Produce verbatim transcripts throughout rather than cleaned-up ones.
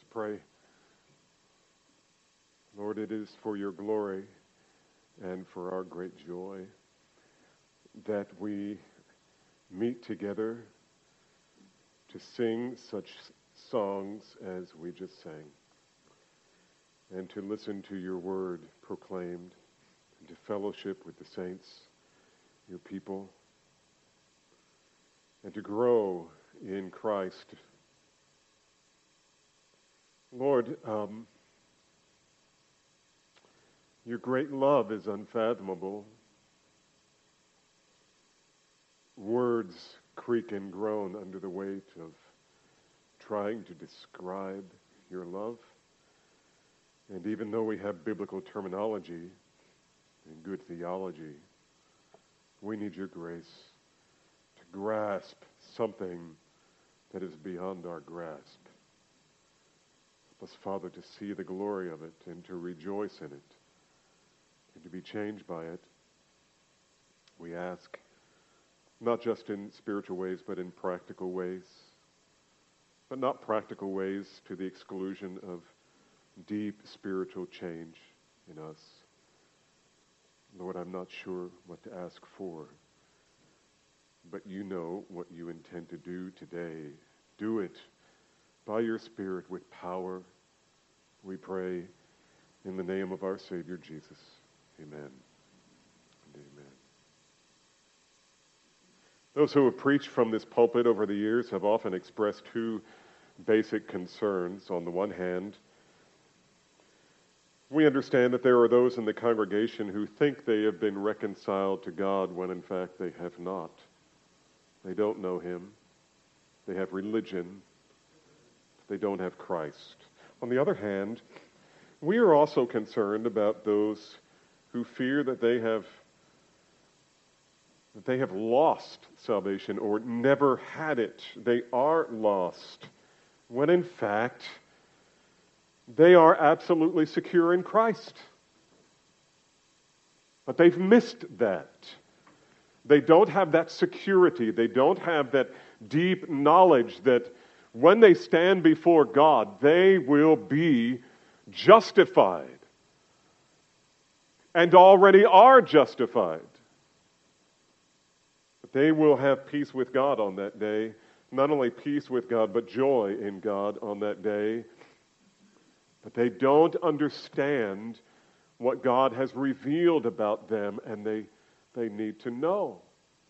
pray. Lord, it is for your glory and for our great joy that we meet together to sing such songs as we just sang, and to listen to your word proclaimed, and to fellowship with the saints, your people, and to grow in Christ. Lord, um, your great love is unfathomable. Words creak and groan under the weight of trying to describe your love. And even though we have biblical terminology and good theology, we need your grace to grasp something that is beyond our grasp. Help us, Father, to see the glory of it and to rejoice in it and to be changed by it. We ask, not just in spiritual ways, but in practical ways, but not practical ways to the exclusion of deep spiritual change in us. Lord, I'm not sure what to ask for, but you know what you intend to do today. Do it by your Spirit with power, we pray, in the name of our Savior Jesus. Amen and amen. Those who have preached from this pulpit over the years have often expressed two basic concerns. On the one hand, we understand that there are those in the congregation who think they have been reconciled to God when in fact they have not. They don't know him. They have religion. They don't have Christ. On the other hand, we are also concerned about those who fear that they have that they have lost salvation or never had it. They are lost, when in fact they are absolutely secure in Christ. But they've missed that. They don't have that security. They don't have that deep knowledge that when they stand before God, they will be justified and already are justified. But they will have peace with God on that day. Not only peace with God, but joy in God on that day. But they don't understand what God has revealed about them, and they, they need to know.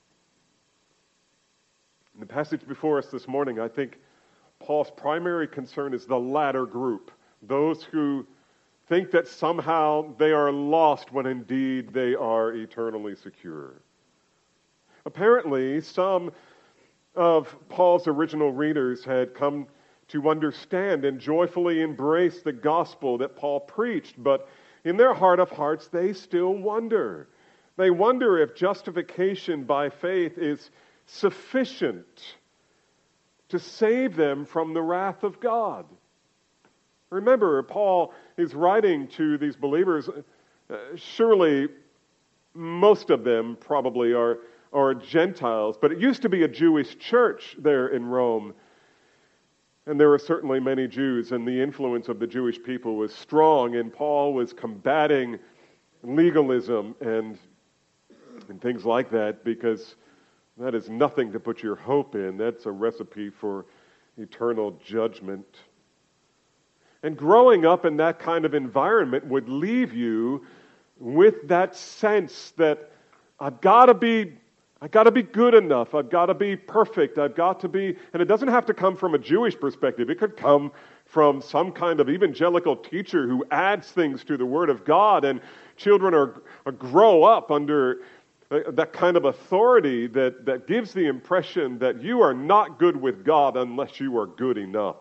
In the passage before us this morning, I think Paul's primary concern is the latter group, those who think that somehow they are lost when indeed they are eternally secure. Apparently, some of Paul's original readers had come to understand and joyfully embrace the gospel that Paul preached, but in their heart of hearts, they still wonder. They wonder if justification by faith is sufficient to save them from the wrath of God. Remember, Paul is writing to these believers. Uh, surely most of them probably are, are Gentiles, but it used to be a Jewish church there in Rome. And there were certainly many Jews, and the influence of the Jewish people was strong, and Paul was combating legalism and, and things like that, because that is nothing to put your hope in. That's a recipe for eternal judgment. And growing up in that kind of environment would leave you with that sense that I've got to be I've got to be good enough. I've got to be perfect. I've got to be, and it doesn't have to come from a Jewish perspective. It could come from some kind of evangelical teacher who adds things to the Word of God, and children are, are grow up under that kind of authority that, that gives the impression that you are not good with God unless you are good enough.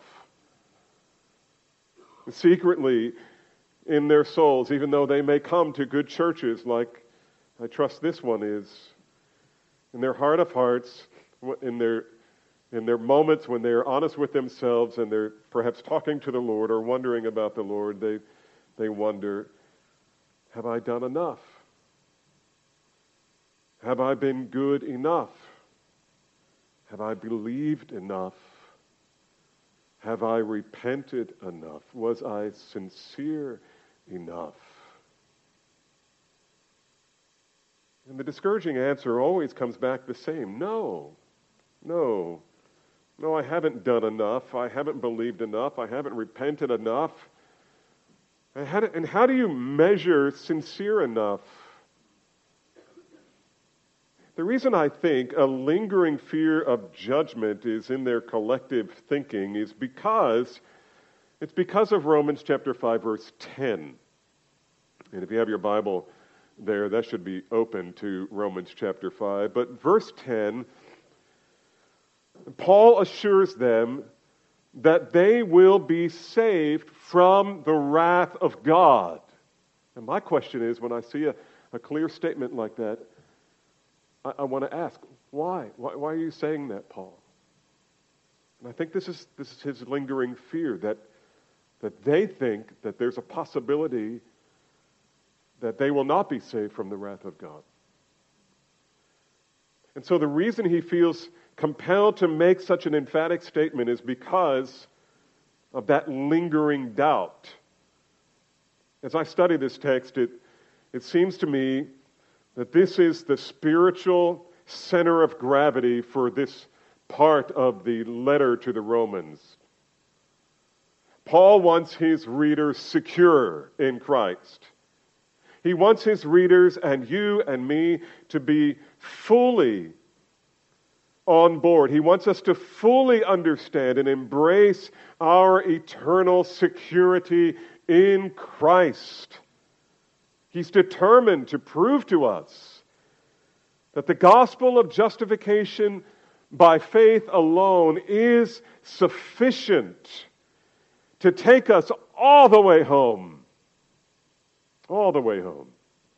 Secretly, in their souls, even though they may come to good churches like I trust this one is, in their heart of hearts, in their in their moments when they're honest with themselves and they're perhaps talking to the Lord or wondering about the Lord, they they wonder, have I done enough? Have I been good enough? Have I believed enough? Have I repented enough? Was I sincere enough? And the discouraging answer always comes back the same. No, no, no, I haven't done enough. I haven't believed enough. I haven't repented enough. And how do, and how do you measure sincere enough? The reason I think a lingering fear of judgment is in their collective thinking is because it's because of Romans chapter five, verse ten. And if you have your Bible there, that should be open to Romans chapter five. But verse ten, Paul assures them that they will be saved from the wrath of God. And my question is, when I see a, a clear statement like that, I, I want to ask, why? why? Why are you saying that, Paul? And I think this is this is his lingering fear, that that they think that there's a possibility that they will not be saved from the wrath of God. And so the reason he feels compelled to make such an emphatic statement is because of that lingering doubt. As I study this text, it, it seems to me that this is the spiritual center of gravity for this part of the letter to the Romans. Paul wants his readers secure in Christ. He wants his readers and you and me to be fully on board. He wants us to fully understand and embrace our eternal security in Christ. He's determined to prove to us that the gospel of justification by faith alone is sufficient to take us all the way home. All the way home.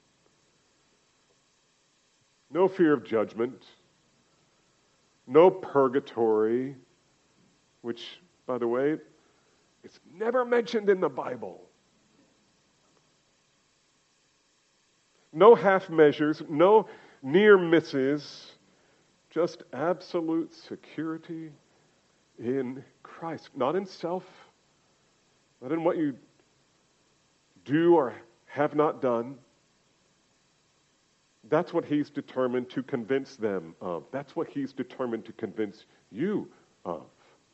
No fear of judgment. No purgatory, which, by the way, is never mentioned in the Bible. No half measures, no near misses, just absolute security in Christ. Not in self, not in what you do or have not done. That's what he's determined to convince them of. That's what he's determined to convince you of.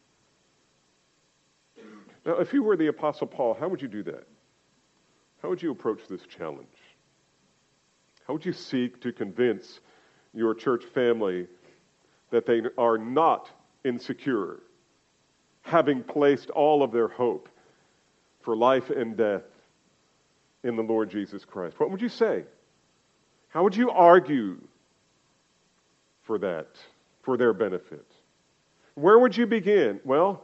Now, if you were the Apostle Paul, how would you do that? How would you approach this challenge? How would you seek to convince your church family that they are not insecure, having placed all of their hope for life and death in the Lord Jesus Christ? What would you say? How would you argue for that, for their benefit? Where would you begin? Well,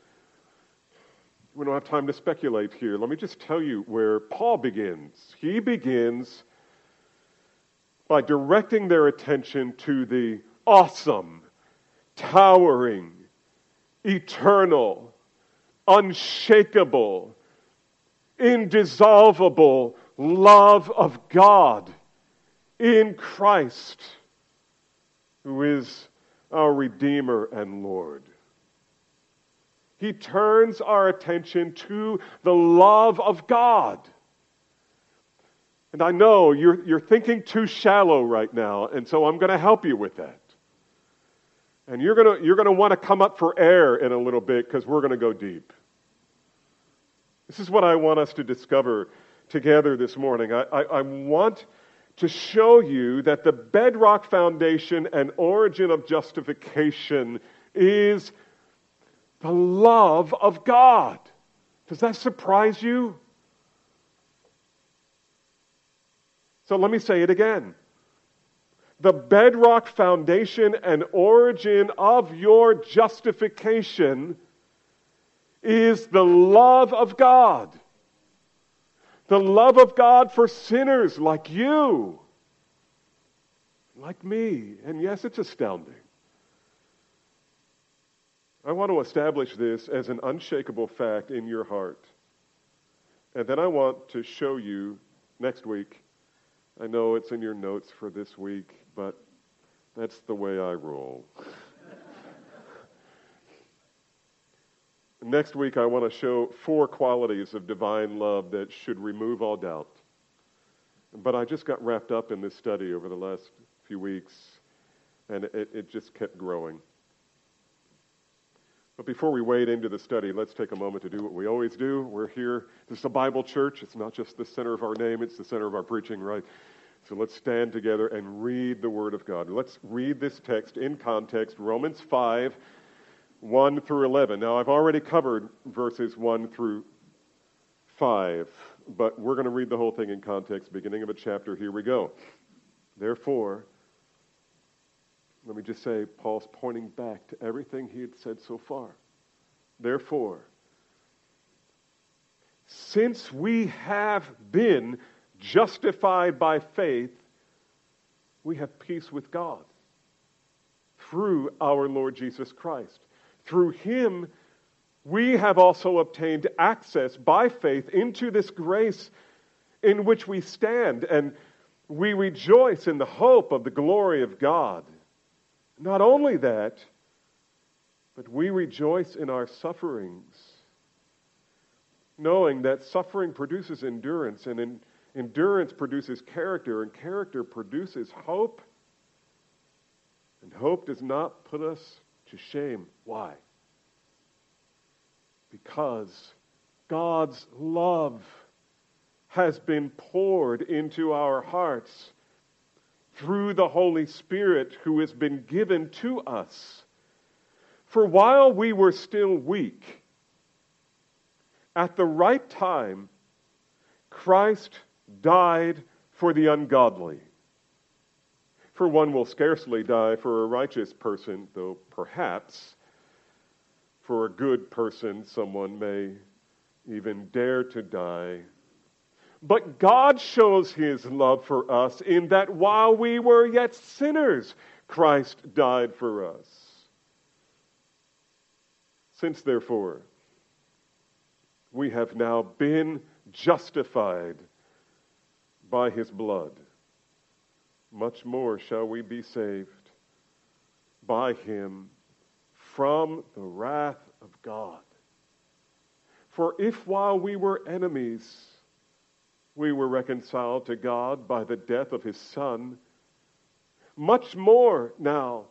we don't have time to speculate here. Let me just tell you where Paul begins. He begins by directing their attention to the awesome, towering, eternal, unshakable, indissoluble love of God in Christ, who is our Redeemer and Lord. He turns our attention to the love of God. And I know you're, you're thinking too shallow right now, and so I'm going to help you with that. And you're going to, you're going to want to come up for air in a little bit because we're going to go deep. This is what I want us to discover together this morning. I, I, I want to show you that the bedrock foundation and origin of justification is the love of God. Does that surprise you? So let me say it again. The bedrock foundation and origin of your justification is the love of God. The love of God for sinners like you, like me. And yes, it's astounding. I want to establish this as an unshakable fact in your heart. And then I want to show you next week. I know it's in your notes for this week, but that's the way I roll. Next week, I want to show four qualities of divine love that should remove all doubt. But I just got wrapped up in this study over the last few weeks, and it, it just kept growing. But before we wade into the study, let's take a moment to do what we always do. We're here. This is a Bible church. It's not just the center of our name, it's the center of our preaching, right? So let's stand together and read the Word of God. Let's read this text in context, Romans five, one through eleven. Now, I've already covered verses one through five, but we're going to read the whole thing in context, beginning of a chapter. Here we go. Therefore, let me just say, Paul's pointing back to everything he had said so far. Therefore, since we have been justified by faith, we have peace with God through our Lord Jesus Christ. Through him, we have also obtained access by faith into this grace in which we stand, and we rejoice in the hope of the glory of God. Not only that, but we rejoice in our sufferings, knowing that suffering produces endurance, and in, endurance produces character, and character produces hope. And hope does not put us to shame. Why? Because God's love has been poured into our hearts through the Holy Spirit who has been given to us. For while we were still weak, at the right time, Christ died for the ungodly. For one will scarcely die for a righteous person, though perhaps for a good person someone may even dare to die. But God shows his love for us in that while we were yet sinners, Christ died for us. Since, therefore, we have now been justified by his blood, much more shall we be saved by him from the wrath of God. For if while we were enemies, we were reconciled to God by the death of his Son, much more now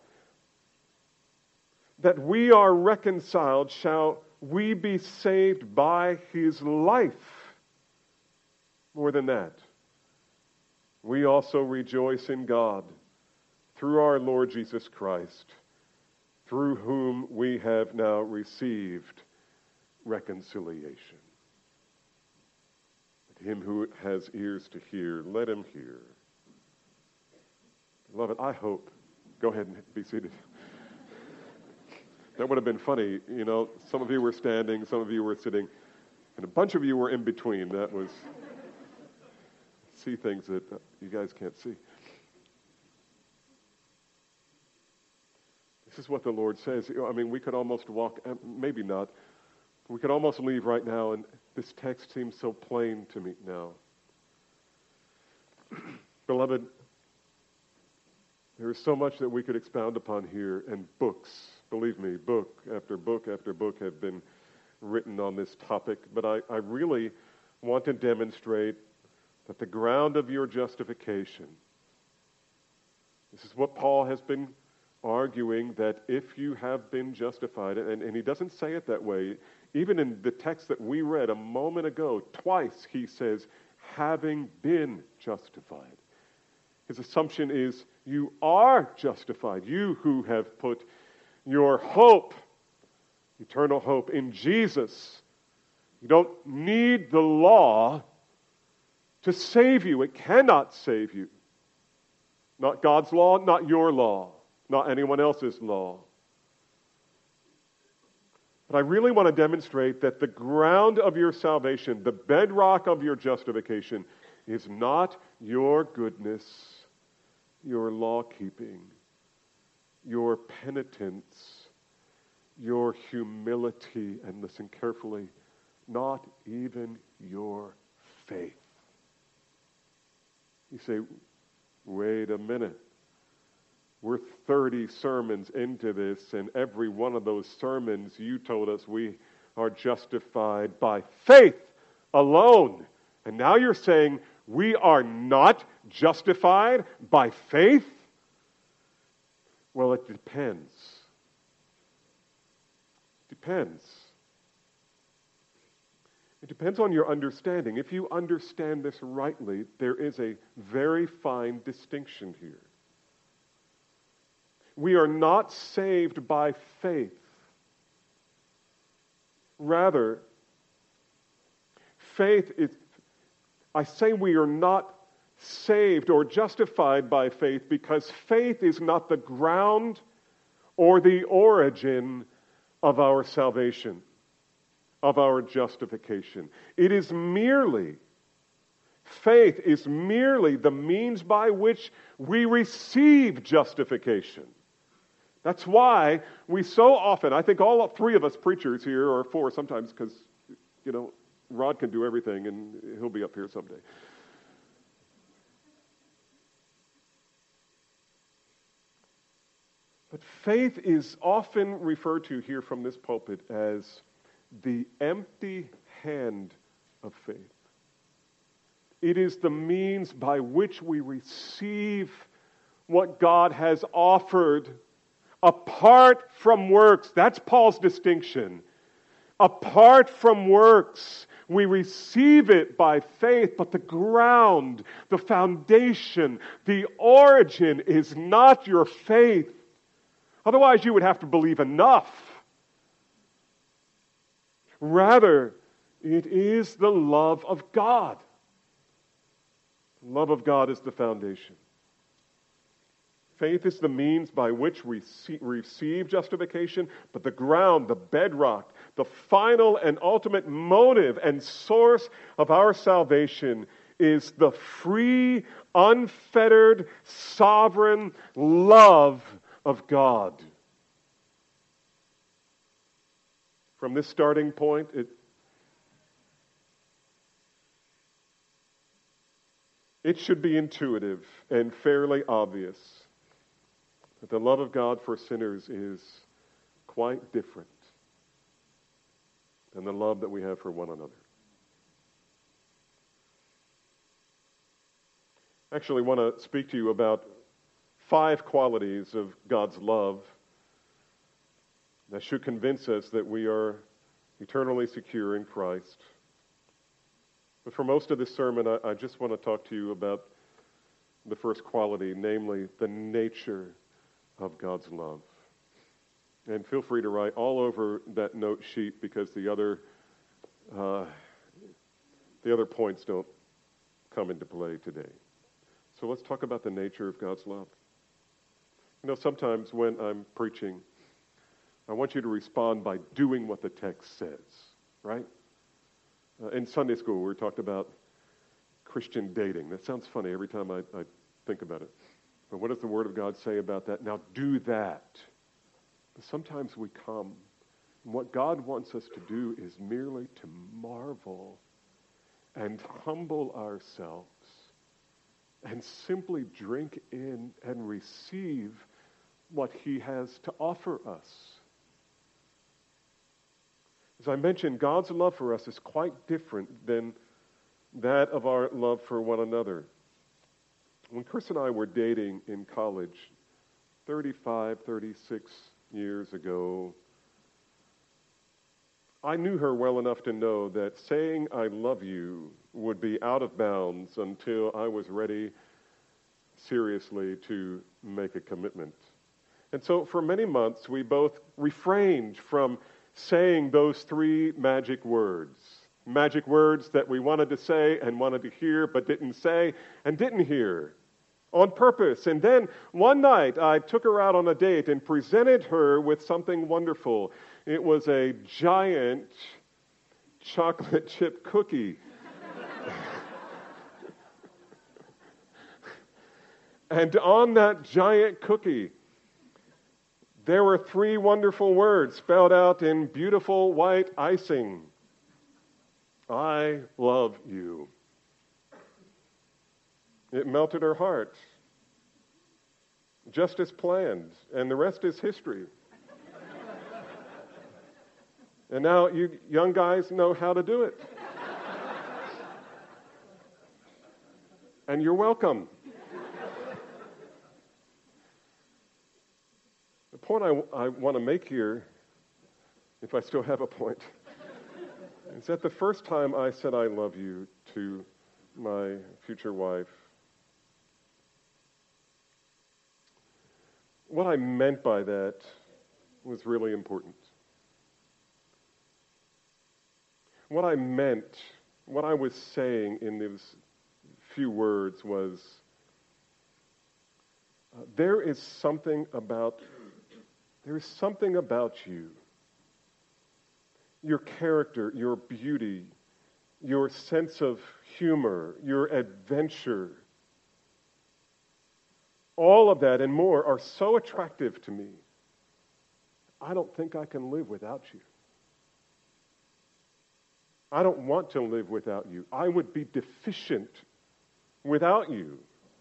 that we are reconciled shall we be saved by his life. More than that, we also rejoice in God through our Lord Jesus Christ, through whom we have now received reconciliation. Him who has ears to hear, let him hear. Beloved, I hope, go ahead and be seated. That would have been funny, you know, some of you were standing, some of you were sitting, and a bunch of you were in between. That was, see things that you guys can't see. This is what the Lord says. I mean, we could almost walk, maybe not, we could almost leave right now, and this text seems so plain to me now. Beloved, there is so much that we could expound upon here, and books, believe me, book after book after book have been written on this topic, but I, I really want to demonstrate that the ground of your justification, this is what Paul has been arguing, that if you have been justified, and, and he doesn't say it that way, even in the text that we read a moment ago, twice he says, having been justified. His assumption is you are justified. You who have put your hope, eternal hope, in Jesus. You don't need the law to save you. It cannot save you. Not God's law, not your law, not anyone else's law. But I really want to demonstrate that the ground of your salvation, the bedrock of your justification, is not your goodness, your law-keeping, your penitence, your humility, and listen carefully, not even your faith. You say, wait a minute. We're thirty sermons into this, and every one of those sermons you told us we are justified by faith alone. And now you're saying we are not justified by faith? Well, it depends. Depends. It depends on your understanding. If you understand this rightly, there is a very fine distinction here. We are not saved by faith. Rather, faith is, I say we are not saved or justified by faith because faith is not the ground or the origin of our salvation, of our justification. It is merely, faith is merely the means by which we receive justification. That's why we so often, I think all three of us preachers here, or four sometimes, because, you know, Rod can do everything and he'll be up here someday. But faith is often referred to here from this pulpit as the empty hand of faith. It is the means by which we receive what God has offered apart from works. That's Paul's distinction. Apart from works, we receive it by faith, but the ground, the foundation, the origin is not your faith. Otherwise, you would have to believe enough. Rather, it is the love of God. The love of God is the foundation. Faith is the means by which we see, receive justification, but the ground, the bedrock, the final and ultimate motive and source of our salvation is the free, unfettered, sovereign love of God. From this starting point, it, it should be intuitive and fairly obvious that the love of God for sinners is quite different than the love that we have for one another. I actually want to speak to you about five qualities of God's love that should convince us that we are eternally secure in Christ. But for most of this sermon, I, I just want to talk to you about the first quality, namely the nature of God's love. And feel free to write all over that note sheet because the other uh, the other points don't come into play today. So let's talk about the nature of God's love. You know, sometimes when I'm preaching, I want you to respond by doing what the text says, right? Uh, in Sunday school, we talked about Christian dating. That sounds funny every time I, I think about it. But what does the Word of God say about that? Now do that. But sometimes we come, and what God wants us to do is merely to marvel and humble ourselves and simply drink in and receive what He has to offer us. As I mentioned, God's love for us is quite different than that of our love for one another. When Chris and I were dating in college, thirty-five, thirty-six years ago, I knew her well enough to know that saying I love you would be out of bounds until I was ready seriously to make a commitment. And so for many months, we both refrained from saying those three magic words. Magic words that we wanted to say and wanted to hear but didn't say and didn't hear on purpose. And then one night I took her out on a date and presented her with something wonderful. It was a giant chocolate chip cookie. And on that giant cookie, there were three wonderful words spelled out in beautiful white icing. I love you. It melted her heart, just as planned, and the rest is history. And now you young guys know how to do it. And you're welcome. The point I, I want to make here, if I still have a point, is that the first time I said I love you to my future wife, what I meant by that was really important. What I meant, what I was saying in these few words was, uh, there is something about, there is something about you, your character, your beauty, your sense of humor, your adventure, all of that and more are so attractive to me. I don't think I can live without you. I don't want to live without you. I would be deficient without you.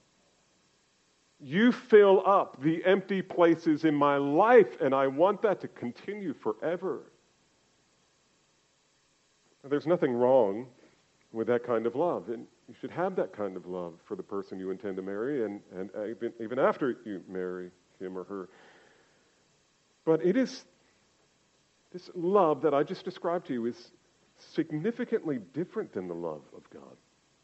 You fill up the empty places in my life, and I want that to continue forever. Now, there's nothing wrong with that kind of love, and you should have that kind of love for the person you intend to marry, and, and even, even after you marry him or her. But it is, this love that I just described to you is significantly different than the love of God.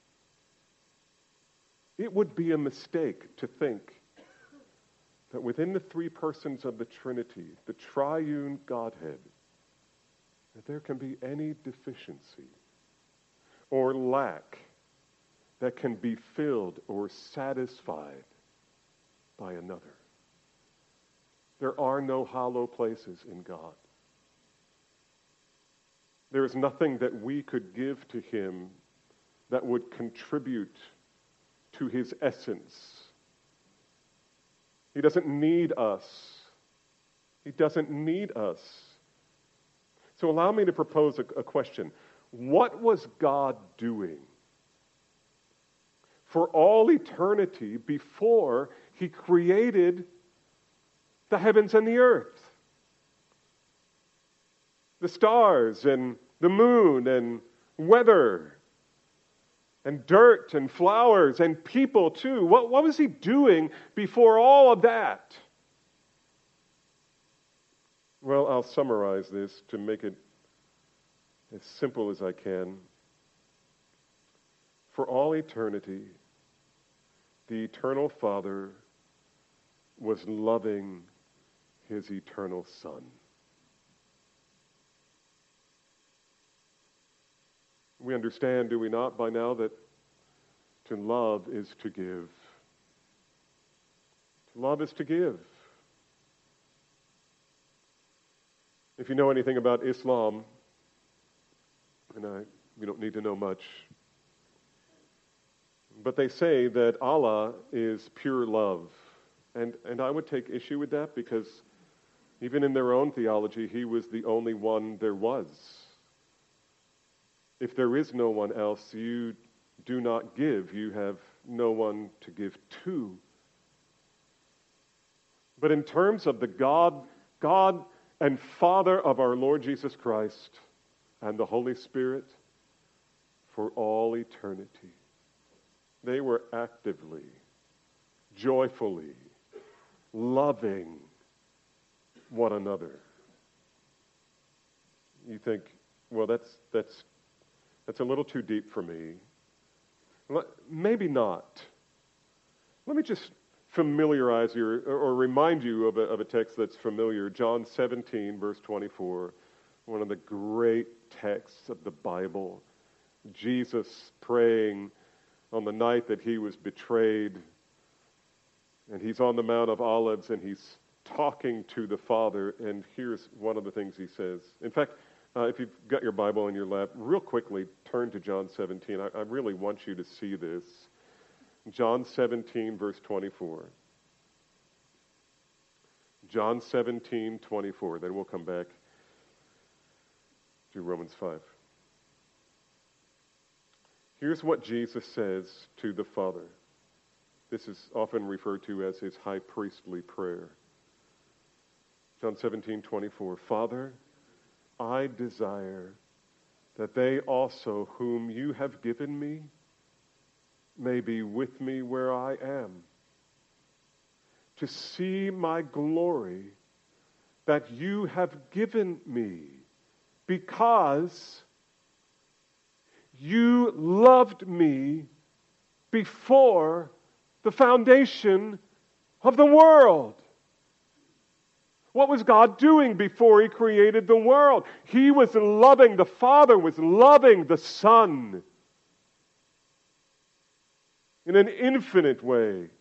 It would be a mistake to think that within the three persons of the Trinity, the triune Godhead, that there can be any deficiency or lack that can be filled or satisfied by another. There are no hollow places in God. There is nothing that we could give to him that would contribute to his essence. He doesn't need us. He doesn't need us. So allow me to propose a, a question. What was God doing for all eternity before he created the heavens and the earth? The stars and the moon and weather and dirt and flowers and people too. What, what was he doing before all of that? Well, I'll summarize this to make it as simple as I can. For all eternity, the eternal Father was loving his eternal Son. We understand, do we not, by now that to love is to give. To love is to give. If you know anything about Islam, and I, you don't need to know much, but they say that Allah is pure love. And, and I would take issue with that because even in their own theology, he was the only one there was. If there is no one else, you do not give. You have no one to give to. But in terms of the God, God and Father of our Lord Jesus Christ and the Holy Spirit, for all eternity, they were actively, joyfully loving one another. You think, well, that's that's that's a little too deep for me. Well, maybe not. Let me just familiarize you or, or remind you of a, of a text that's familiar. John seventeen, verse twenty-four, one of the great texts of the Bible. Jesus praying on the night that he was betrayed, and he's on the Mount of Olives, and he's talking to the Father, and here's one of the things he says. In fact, uh, if you've got your Bible in your lap, real quickly turn to John seventeen. I, I really want you to see this. John seventeen, verse twenty-four. John seventeen, twenty-four. Then we'll come back to Romans five. Here's what Jesus says to the Father. This is often referred to as his high priestly prayer. John seventeen, twenty-four. Father, I desire that they also whom you have given me may be with me where I am, to see my glory that you have given me, because you loved me before the foundation of the world. What was God doing before He created the world? He was loving, the Father was loving the Son in an infinite way.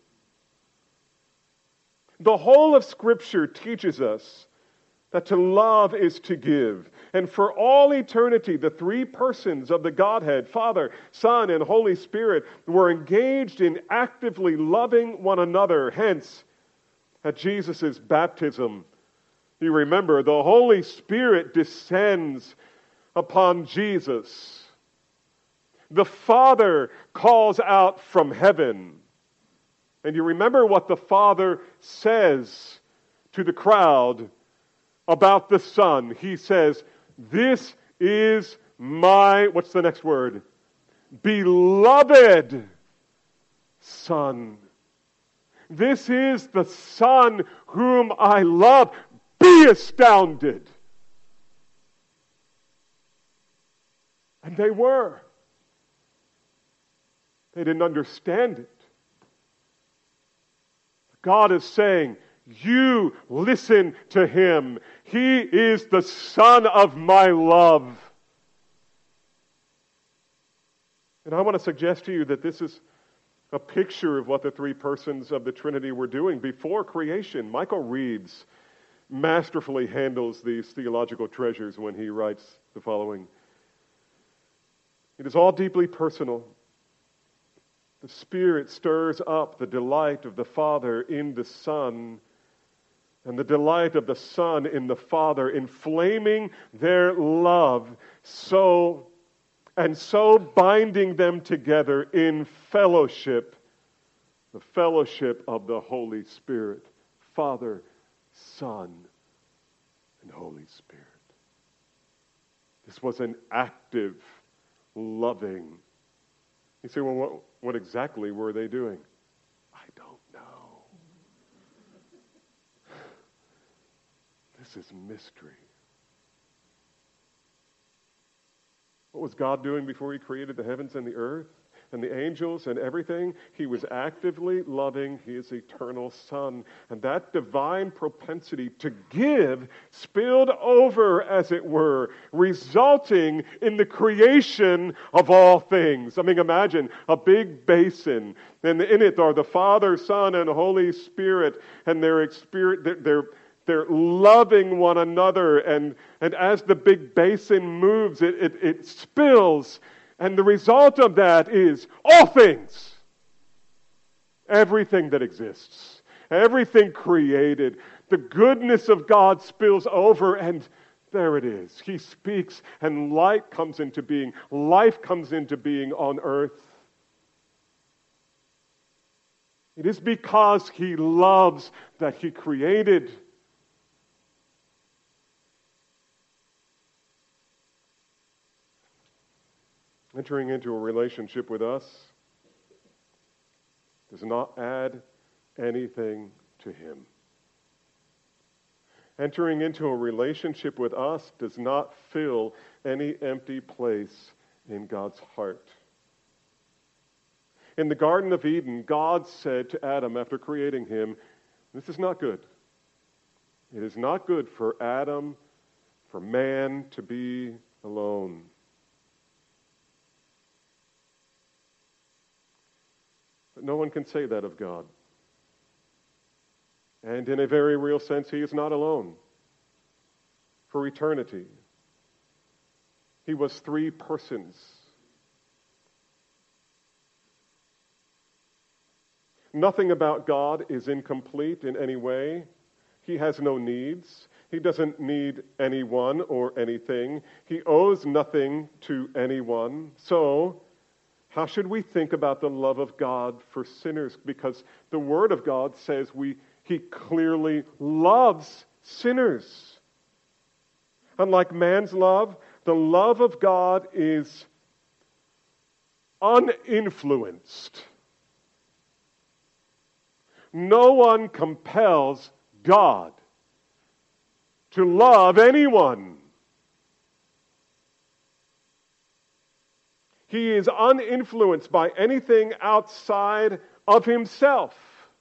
The whole of Scripture teaches us that to love is to give. And for all eternity, the three persons of the Godhead, Father, Son, and Holy Spirit, were engaged in actively loving one another. Hence, at Jesus' baptism, you remember, the Holy Spirit descends upon Jesus. The Father calls out from heaven. And you remember what the Father says to the crowd about the Son. He says, "This is my," what's the next word? "Beloved Son. This is the Son whom I love. Be astounded." And they were. They didn't understand it. God is saying, you listen to Him. He is the Son of my love. And I want to suggest to you that this is a picture of what the three persons of the Trinity were doing before creation. Michael Reeves masterfully handles these theological treasures when he writes the following. It is all deeply personal. The Spirit stirs up the delight of the Father in the Son, and the delight of the Son in the Father, inflaming their love, so and so binding them together in fellowship, the fellowship of the Holy Spirit, Father, Son, and Holy Spirit. This was an active, loving. You say, well, what, what exactly were they doing? I don't know. This is mystery. What was God doing before He created the heavens and the earth and the angels and everything? He was actively loving His eternal Son. And that divine propensity to give spilled over, as it were, resulting in the creation of all things. I mean, imagine a big basin, and in it are the Father, Son, and Holy Spirit, and their experience, their They're loving one another, and, and as the big basin moves, it, it, it spills, and the result of that is all things. Everything that exists, everything created, the goodness of God spills over, and there it is. He speaks, and light comes into being. Life comes into being on earth. It is because He loves that He created. Entering into a relationship with us does not add anything to Him. Entering into a relationship with us does not fill any empty place in God's heart. In the Garden of Eden, God said to Adam after creating him, "This is not good. It is not good for Adam, for man to be alone." But no one can say that of God. And in a very real sense, He is not alone. For eternity, He was three persons. Nothing about God is incomplete in any way. He has no needs. He doesn't need anyone or anything. He owes nothing to anyone. So, how should we think about the love of God for sinners? Because the Word of God says we He clearly loves sinners. Unlike man's love, the love of God is uninfluenced. No one compels God to love anyone. He is uninfluenced by anything outside of himself.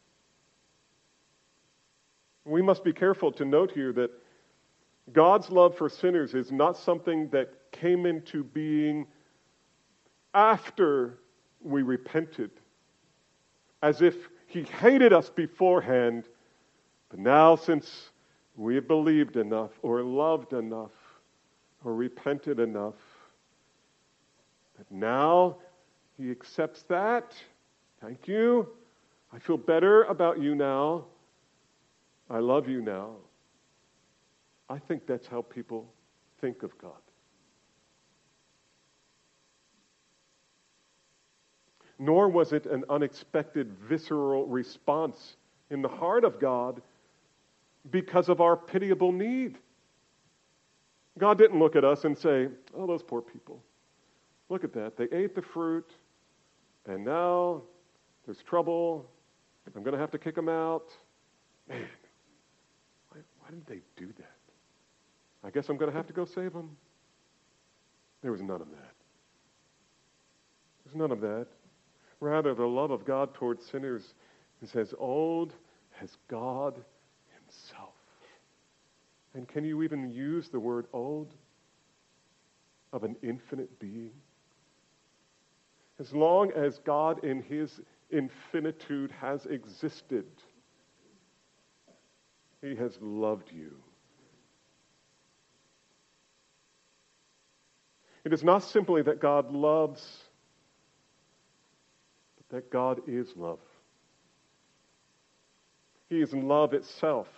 We must be careful to note here that God's love for sinners is not something that came into being after we repented, as if he hated us beforehand, but now since we have believed enough or loved enough or repented enough, that now he accepts that. Thank you. I feel better about you now. I love you now. I think that's how people think of God. Nor was it an unexpected visceral response in the heart of God because of our pitiable need. God didn't look at us and say, oh, those poor people. Look at that. They ate the fruit, and now there's trouble. I'm going to have to kick them out. Man, why, why did they do that? I guess I'm going to have to go save them. There was none of that. There's none of that. Rather, the love of God towards sinners is as old as God himself. And can you even use the word old of an infinite being? As long as God in his infinitude has existed, he has loved you. It is not simply that God loves, but that God is love. He is love itself.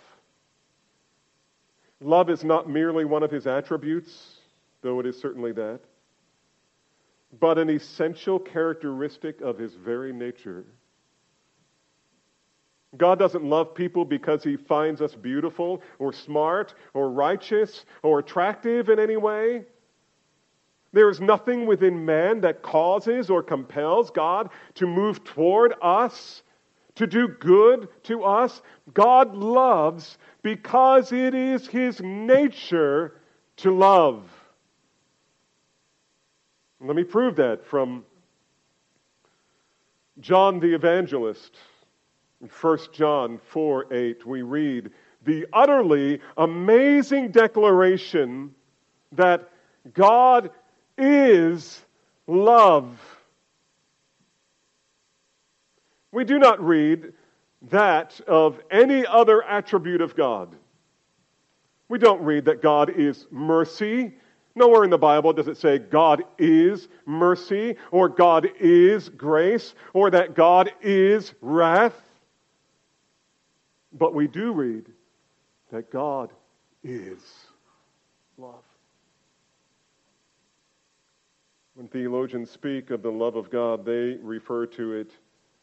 Love is not merely one of his attributes, though it is certainly that, but an essential characteristic of his very nature. God doesn't love people because he finds us beautiful or smart or righteous or attractive in any way. There is nothing within man that causes or compels God to move toward us, to do good to us. God loves because it is his nature to love. Let me prove that from John the Evangelist. In First John four eight, we read the utterly amazing declaration that God is love. We do not read that of any other attribute of God. We don't read that God is mercy. Nowhere in the Bible does it say God is mercy, or God is grace, or that God is wrath. But we do read that God is love. When theologians speak of the love of God, they refer to it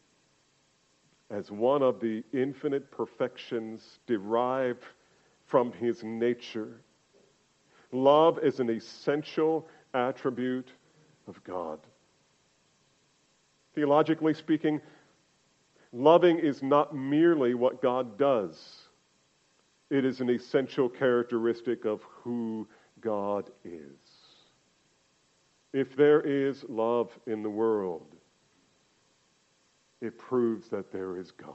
as one of the infinite perfections derived from his nature. Love is an essential attribute of God. Theologically speaking, loving is not merely what God does. It is an essential characteristic of who God is. If there is love in the world, it proves that there is God.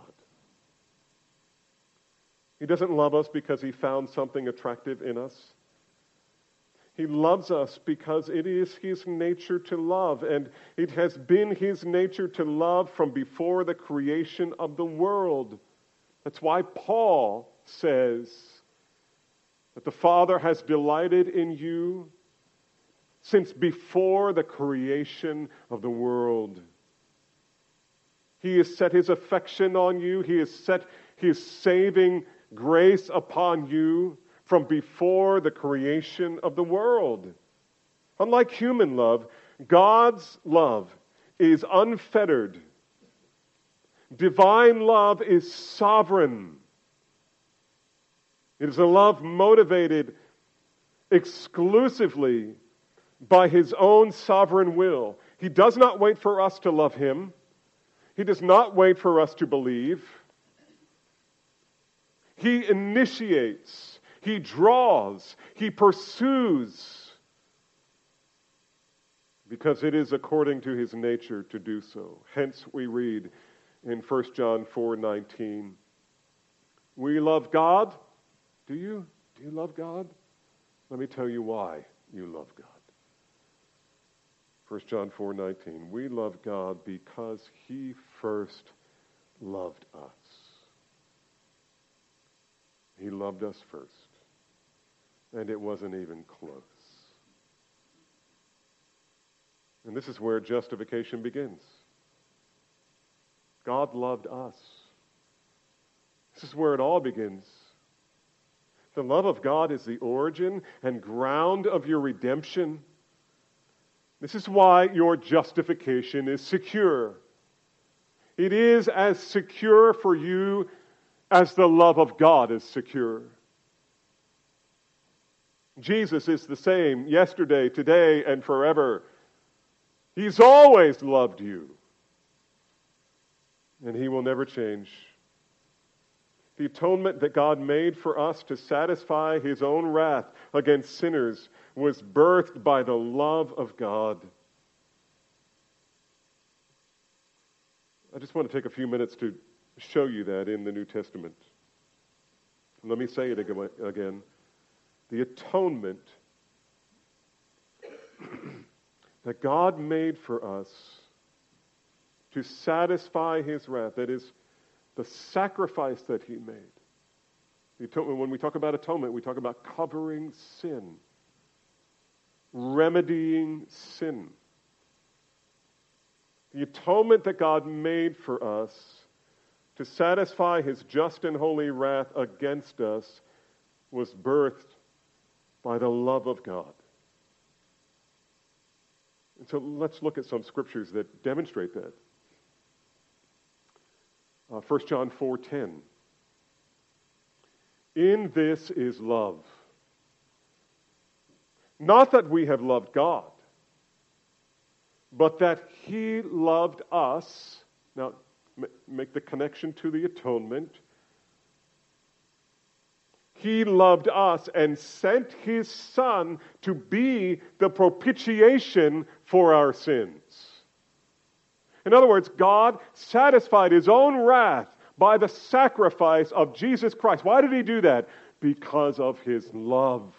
He doesn't love us because he found something attractive in us. He loves us because it is his nature to love, and it has been his nature to love from before the creation of the world. That's why Paul says that the Father has delighted in you since before the creation of the world. He has set his affection on you. He has set his saving grace upon you from before the creation of the world. Unlike human love, God's love is unfettered. Divine love is sovereign. It is a love motivated exclusively by his own sovereign will. He does not wait for us to love him. He does not wait for us to believe. He initiates, he draws, he pursues, because it is according to his nature to do so. Hence we read in First John four nineteen, we love God. Do you? Do you love God? Let me tell you why you love God. First John four nineteen, we love God because he first loved us. He loved us first, and it wasn't even close. And this is where justification begins. God loved us. This is where it all begins. The love of God is the origin and ground of your redemption. This is why your justification is secure. It is as secure for you as the love of God is secure. Jesus is the same yesterday, today, and forever. He's always loved you. And he will never change. The atonement that God made for us to satisfy his own wrath against sinners was birthed by the love of God. I just want to take a few minutes to show you that in the New Testament. Let me say it again. The atonement that God made for us to satisfy his wrath, that is, the sacrifice that he made. The atonement, when we talk about atonement, we talk about covering sin, remedying sin. The atonement that God made for us to satisfy his just and holy wrath against us was birthed by the love of God. And so let's look at some scriptures that demonstrate that. Uh, First John four ten. In this is love. Not that we have loved God, but that he loved us. Now, m- make the connection to the atonement. He loved us and sent his Son to be the propitiation for our sins. In other words, God satisfied his own wrath by the sacrifice of Jesus Christ. Why did he do that? Because of his love.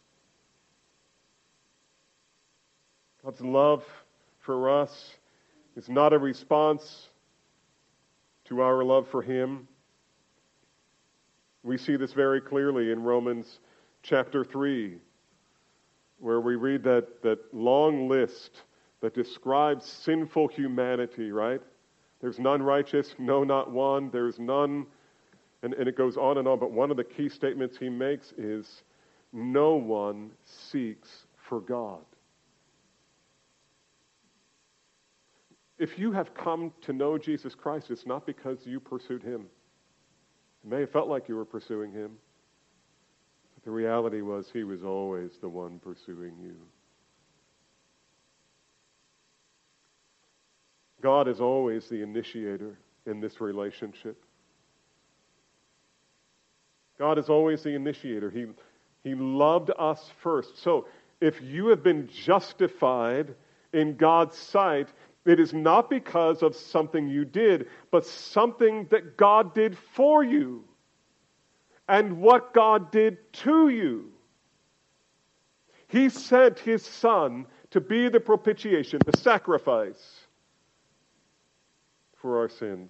God's love for us is not a response to our love for him. We see this very clearly in Romans chapter three, where we read that, that long list that describes sinful humanity, right? There's none righteous, no, not one. There's none, and, and it goes on and on. But one of the key statements he makes is, no one seeks for God. If you have come to know Jesus Christ, it's not because you pursued him. It may have felt like you were pursuing him, but the reality was he was always the one pursuing you. God is always the initiator in this relationship. God is always the initiator. He, he loved us first. So if you have been justified in God's sight, it is not because of something you did, but something that God did for you and what God did to you. He sent his Son to be the propitiation, the sacrifice for our sins.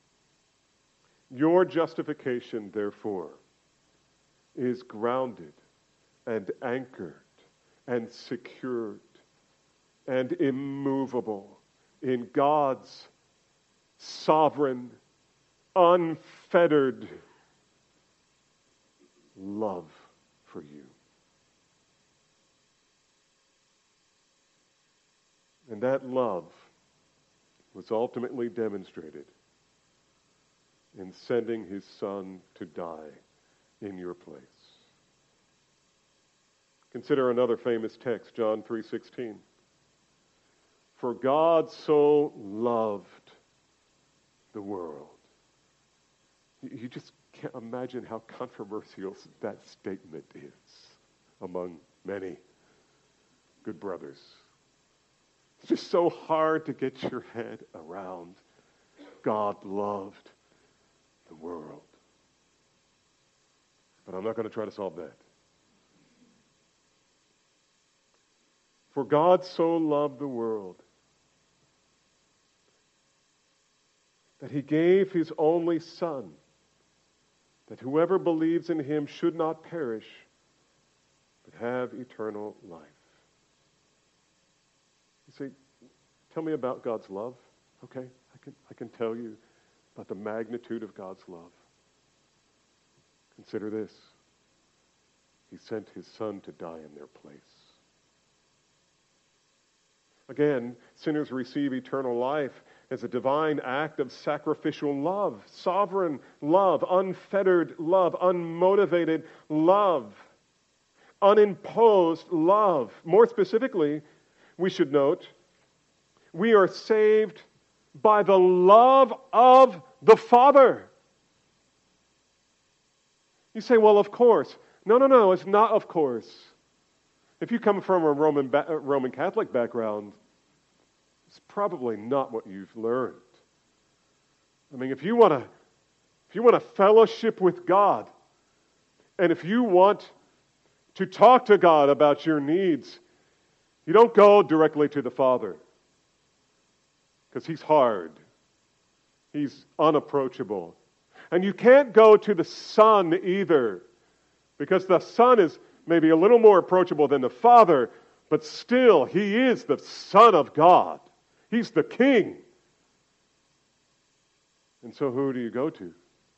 Your justification, therefore, is grounded and anchored and secured and immovable in God's sovereign, unfettered love for you. And that love was ultimately demonstrated in sending his Son to die in your place. Consider another famous text, John three sixteen. For God so loved the world. You just can't imagine how controversial that statement is among many good brothers. It's just so hard to get your head around. God loved the world. But I'm not going to try to solve that. For God so loved the world that he gave his only Son, that whoever believes in him should not perish, but have eternal life. You say, tell me about God's love. Okay, I can, I can tell you about the magnitude of God's love. Consider this. He sent his Son to die in their place. Again, sinners receive eternal life as a divine act of sacrificial love, sovereign love, unfettered love, unmotivated love, unimposed love. More specifically, we should note, we are saved by the love of the Father. You say, well, of course. No, no, no, it's not of course. If you come from a Roman ba- Roman Catholic background, it's probably not what you've learned. I mean, if you want to, if you want to fellowship with God, and if you want to talk to God about your needs, you don't go directly to the Father, because he's hard. He's unapproachable. And you can't go to the Son either, because the Son is maybe a little more approachable than the Father, but still, he is the Son of God. He's the King. And so who do you go to?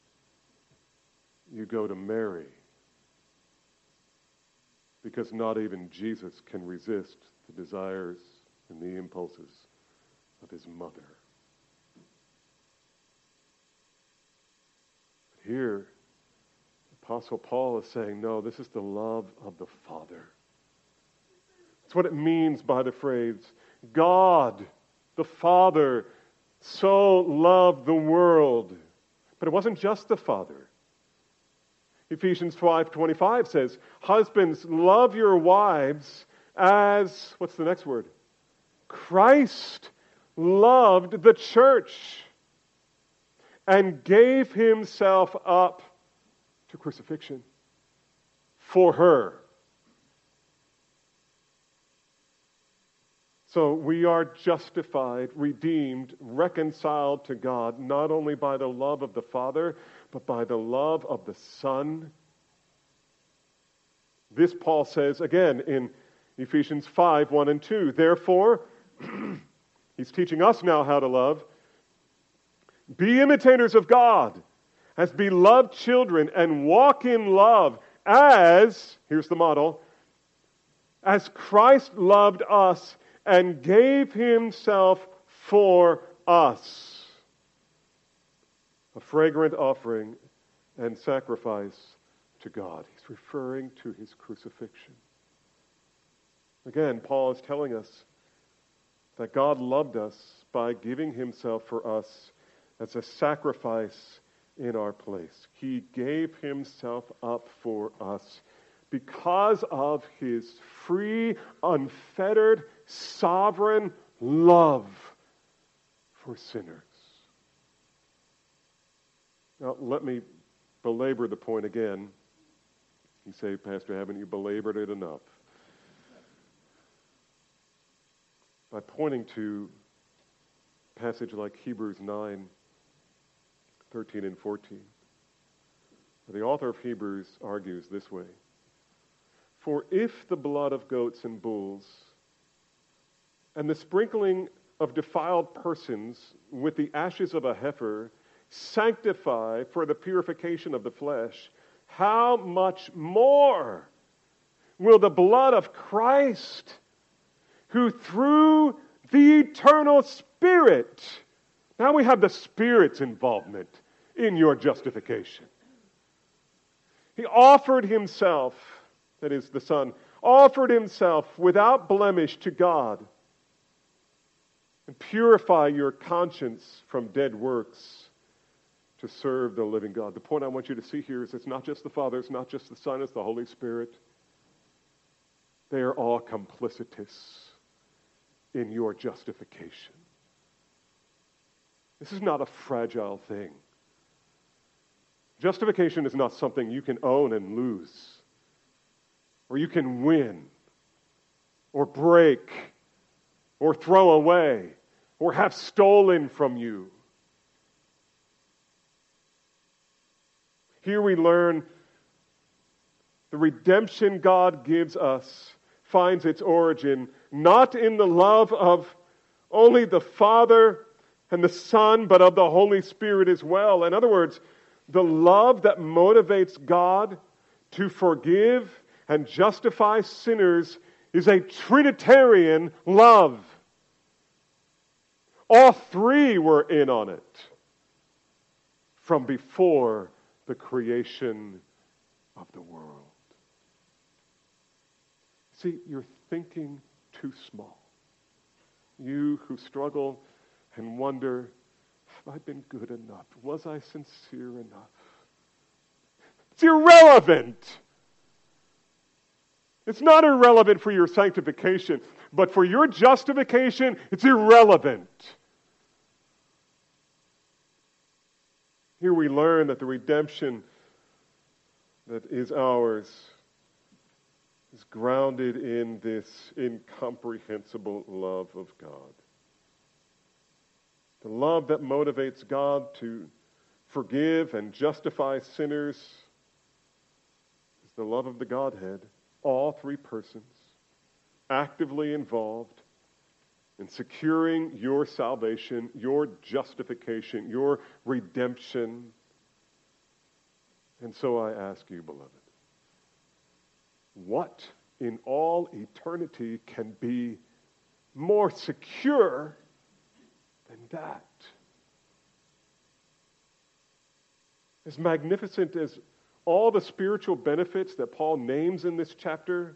You go to Mary. Because not even Jesus can resist the desires and the impulses of his mother. But here, Apostle Paul is saying, no, this is the love of the Father. That's what it means by the phrase, God, the Father, so loved the world. But it wasn't just the Father. Ephesians five twenty-five says, husbands, love your wives as, what's the next word? Christ loved the church and gave himself up to crucifixion for her. So we are justified, redeemed, reconciled to God, not only by the love of the Father, but by the love of the Son. This Paul says again in Ephesians five, one and two. Therefore, he's teaching us now how to love. Be imitators of God as beloved children and walk in love as, here's the model, as Christ loved us and gave himself for us, a fragrant offering and sacrifice to God. He's referring to his crucifixion. Again, Paul is telling us that God loved us by giving himself for us as a sacrifice in our place. He gave himself up for us because of his free, unfettered, sovereign love for sinners. Now, let me belabor the point again. You say, Pastor, haven't you belabored it enough? By pointing to a passage like Hebrews nine, thirteen and fourteen. The author of Hebrews argues this way. For if the blood of goats and bulls and the sprinkling of defiled persons with the ashes of a heifer sanctify for the purification of the flesh, how much more will the blood of Christ, who through the eternal Spirit, now we have the Spirit's involvement in your justification. He offered himself, that is the Son, offered himself without blemish to God, and purify your conscience from dead works to serve the living God. The point I want you to see here is it's not just the Father, it's not just the Son, it's the Holy Spirit. They are all complicitous in your justification. This is not a fragile thing. Justification is not something you can own and lose, or you can win, or break, or throw away, or have stolen from you. Here we learn the redemption God gives us finds its origin not in the love of only the Father and the Son, but of the Holy Spirit as well. In other words, the love that motivates God to forgive and justify sinners is a Trinitarian love. All three were in on it from before the creation of the world. See, you're thinking too small. You who struggle and wonder, have I been good enough? Was I sincere enough? It's irrelevant. It's not irrelevant for your sanctification, but for your justification, it's irrelevant. Here we learn that the redemption that is ours is grounded in this incomprehensible love of God. The love that motivates God to forgive and justify sinners is the love of the Godhead, all three persons, actively involved in securing your salvation, your justification, your redemption. And so I ask you, beloved, what in all eternity can be more secure than that? As magnificent as all the spiritual benefits that Paul names in this chapter,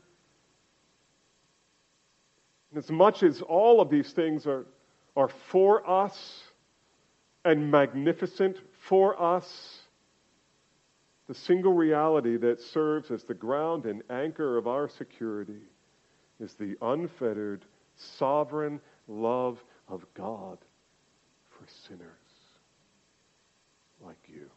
and as much as all of these things are, are for us and magnificent for us, the single reality that serves as the ground and anchor of our security is the unfettered, sovereign love of God for sinners like you.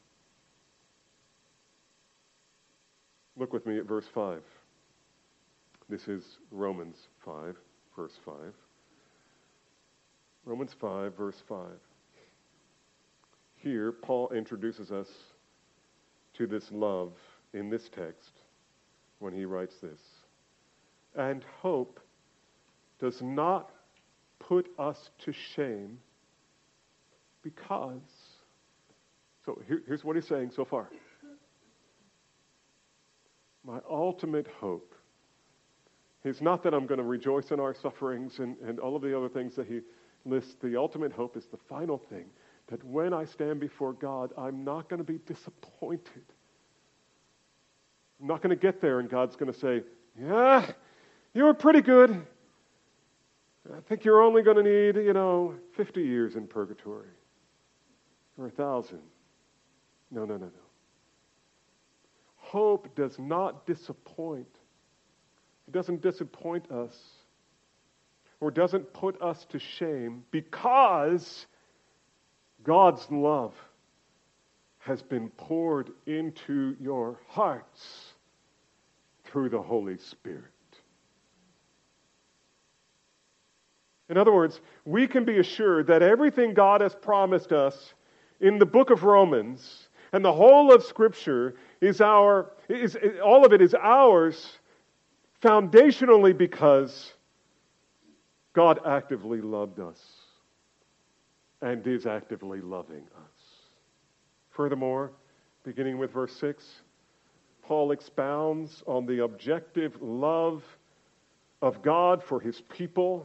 Look with me at verse five. This is Romans five, verse five. Romans five, verse five. Here, Paul introduces us to this love in this text when he writes this. And hope does not put us to shame because... So here, here's what he's saying so far. My ultimate hope is not that I'm going to rejoice in our sufferings and, and all of the other things that he lists. The ultimate hope is the final thing, that when I stand before God, I'm not going to be disappointed. I'm not going to get there and God's going to say, yeah, you were pretty good. I think you're only going to need, you know, fifty years in purgatory or a thousand. No, no, no, no. Hope does not disappoint. It doesn't disappoint us or doesn't put us to shame because God's love has been poured into your hearts through the Holy Spirit. In other words, we can be assured that everything God has promised us in the book of Romans and the whole of Scripture is our, is, all of it is ours foundationally because God actively loved us and is actively loving us. Furthermore, beginning with verse six, Paul expounds on the objective love of God for his people.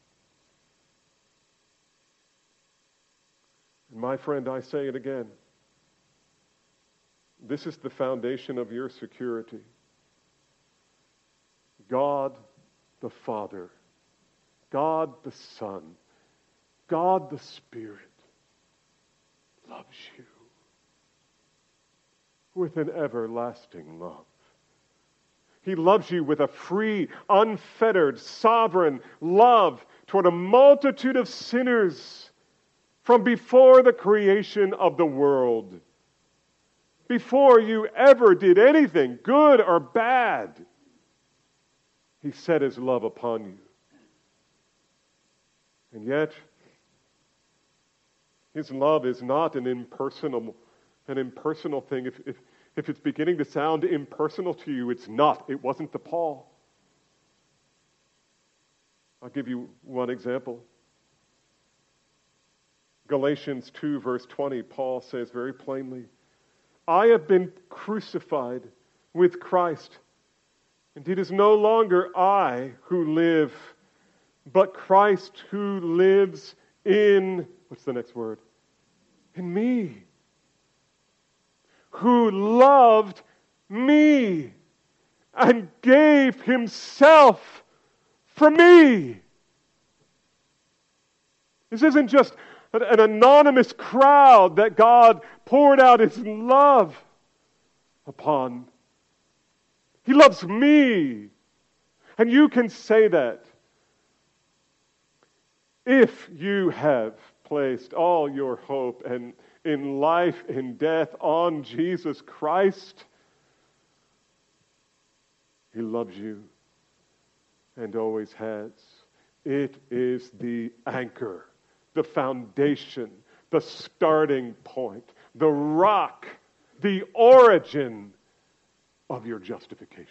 And my friend, I say it again. This is the foundation of your security. God the Father, God the Son, God the Spirit loves you with an everlasting love. He loves you with a free, unfettered, sovereign love toward a multitude of sinners from before the creation of the world. Before you ever did anything, good or bad, He set His love upon you. And yet, His love is not an impersonal, an impersonal thing. If, if, if it's beginning to sound impersonal to you, it's not. It wasn't to Paul. I'll give you one example. Galatians two, verse twenty, Paul says very plainly, I have been crucified with Christ. And it is no longer I who live, but Christ who lives in, what's the next word? In me. Who loved me and gave Himself for me. This isn't just an, an anonymous crowd that God poured out His love upon. He loves me. And you can say that if you have placed all your hope and in life and death on Jesus Christ. He loves you and always has. It is the anchor, the foundation, the starting point, the rock, the origin of your justification.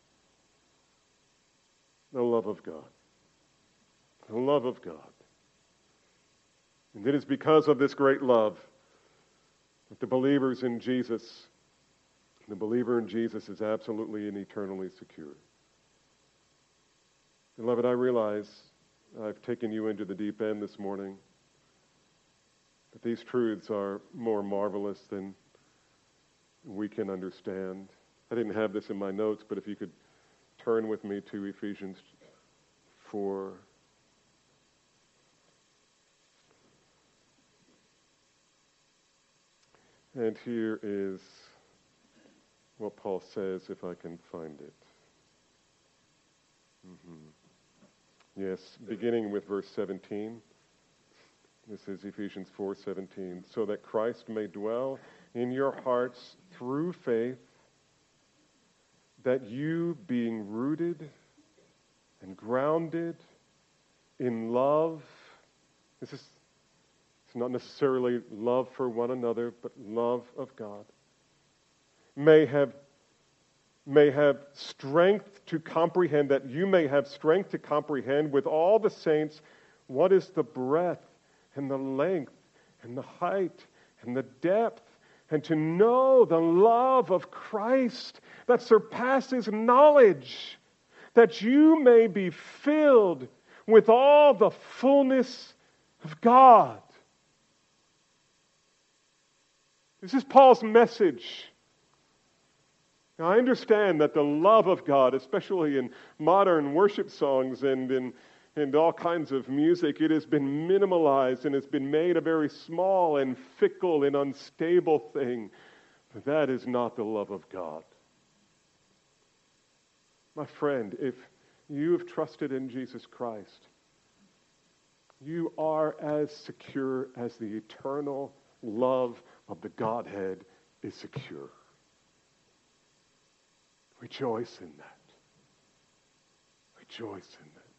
The love of God. The love of God. And it is because of this great love that the believers in Jesus, the believer in Jesus is absolutely and eternally secure. Beloved, I realize I've taken you into the deep end this morning, but these truths are more marvelous than we can understand. I didn't have this in my notes, but if you could turn with me to Ephesians four. And here is what Paul says, if I can find it. Mm-hmm. Yes, beginning with verse seventeen. This is Ephesians four seventeen. So that Christ may dwell in your hearts through faith, that you, being rooted and grounded in love, this is it's not necessarily love for one another, but love of God, may have may have strength to comprehend, that you may have strength to comprehend with all the saints what is the breadth and the length and the height and the depth, and to know the love of Christ that surpasses knowledge, that you may be filled with all the fullness of God. This is Paul's message. Now, I understand that the love of God, especially in modern worship songs and in and all kinds of music, it has been minimalized and has been made a very small and fickle and unstable thing. But that is not the love of God. My friend, if you have trusted in Jesus Christ, you are as secure as the eternal love of the Godhead is secure. Rejoice in that. Rejoice in that.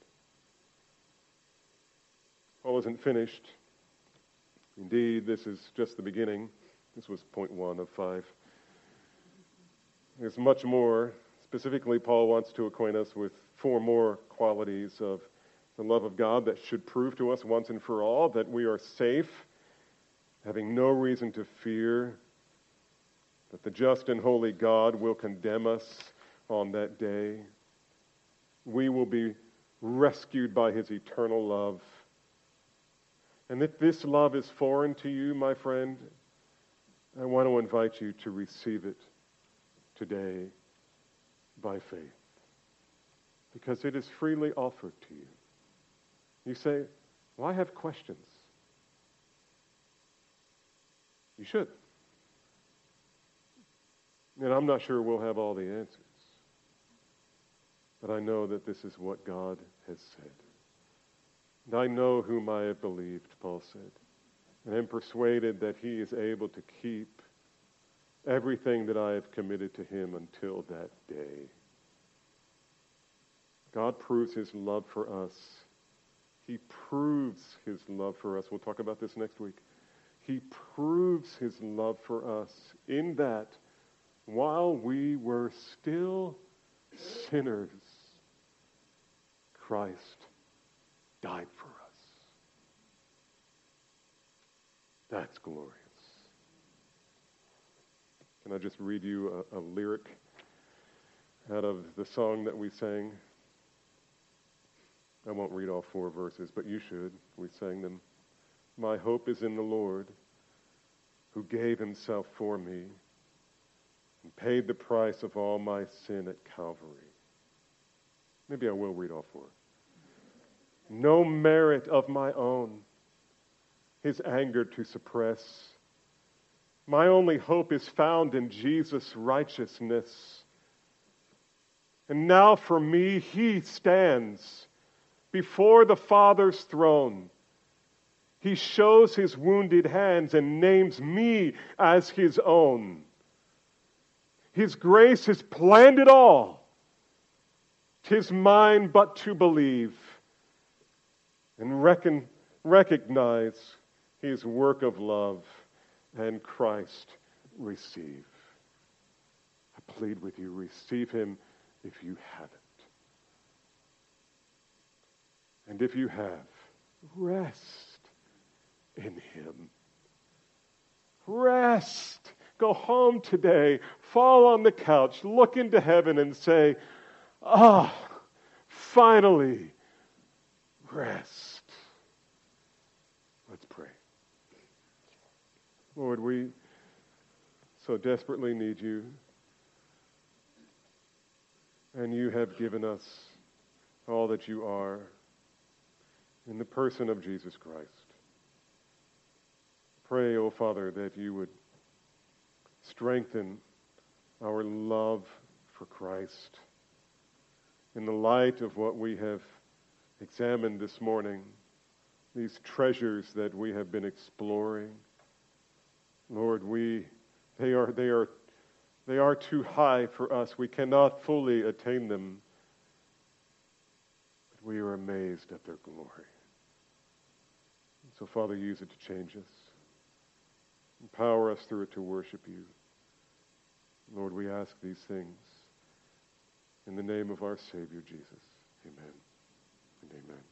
Paul isn't finished. Indeed, this is just the beginning. This was point one of five. There's much more. Specifically, Paul wants to acquaint us with four more qualities of the love of God that should prove to us once and for all that we are safe, having no reason to fear that the just and holy God will condemn us on that day. We will be rescued by His eternal love. And if this love is foreign to you, my friend, I want to invite you to receive it today by faith. because it is freely offered to you. You say, well, I have questions. You should. And I'm not sure we'll have all the answers. But I know that this is what God has said. And I know whom I have believed, Paul said. And am persuaded that he is able to keep everything that I have committed to him until that day. God proves his love for us. He proves his love for us. We'll talk about this next week. He proves his love for us in that while we were still sinners, Christ died for us. That's glorious. Can I just read you a, a lyric out of the song that we sang? I won't read all four verses, but you should. We sang them. My hope is in the Lord, who gave himself for me and paid the price of all my sin at Calvary. Maybe I will read all four. No merit of my own, his anger to suppress. My only hope is found in Jesus' righteousness. And now for me he stands before the Father's throne. He shows his wounded hands and names me as his own. His grace has planned it all. 'Tis mine but to believe and reckon, recognize his work of love and Christ receive. I plead with you, receive him if you haven't. And if you have, rest in him. Rest. Go home today, fall on the couch, look into heaven and say, ah, finally, rest. Let's pray. Lord, we so desperately need you, and you have given us all that you are in the person of Jesus Christ. Pray, O Father, that you would strengthen our love for Christ in the light of what we have examined this morning, these treasures that we have been exploring. Lord, we they are they are they are too high for us. We cannot fully attain them. But we are amazed at their glory. And so, Father, use it to change us. Empower us through it to worship you. Lord, we ask these things in the name of our Savior, Jesus. Amen and amen.